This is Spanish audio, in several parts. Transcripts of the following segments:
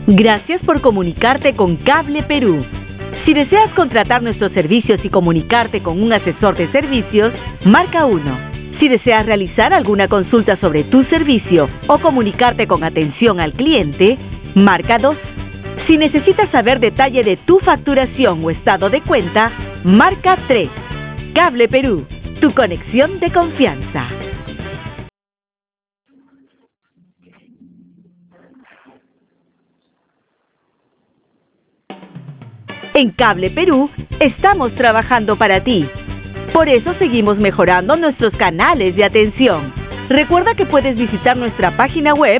Gracias por comunicarte con Cable Perú. Si deseas contratar nuestros servicios y comunicarte con un asesor de servicios, marca 1. Si deseas realizar alguna consulta sobre tu servicio o comunicarte con atención al cliente, marca 2. Si necesitas saber detalle de tu facturación o estado de cuenta, marca 3. Cable Perú, tu conexión de confianza. En Cable Perú estamos trabajando para ti. Por eso seguimos mejorando nuestros canales de atención. Recuerda que puedes visitar nuestra página web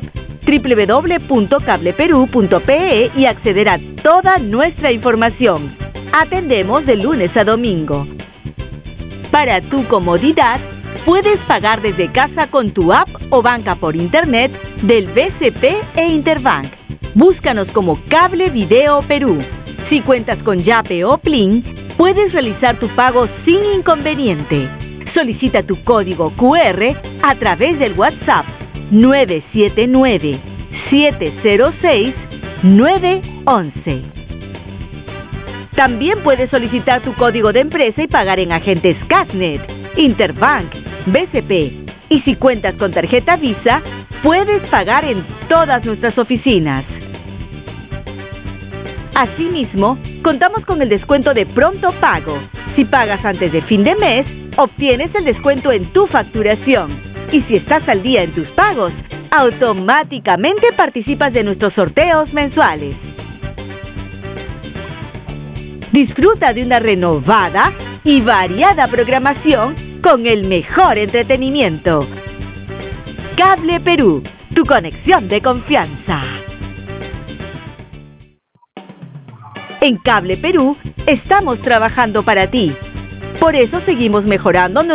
www.cableperu.pe y acceder a toda nuestra información. Atendemos de lunes a domingo. Para tu comodidad, puedes pagar desde casa con tu app o banca por internet del BCP e Interbank. Búscanos como Cable Video Perú. Si cuentas con Yape o Plin, puedes realizar tu pago sin inconveniente. Solicita tu código QR a través del WhatsApp 979-706-911. También puedes solicitar tu código de empresa y pagar en agentes Casnet, Interbank, BCP. Y si cuentas con tarjeta Visa, puedes pagar en todas nuestras oficinas. Asimismo, contamos con el descuento de pronto pago. Si pagas antes de fin de mes, obtienes el descuento en tu facturación. Y si estás al día en tus pagos, automáticamente participas de nuestros sorteos mensuales. Disfruta de una renovada y variada programación con el mejor entretenimiento. Cable Perú, tu conexión de confianza. En Cable Perú estamos trabajando para ti. Por eso seguimos mejorando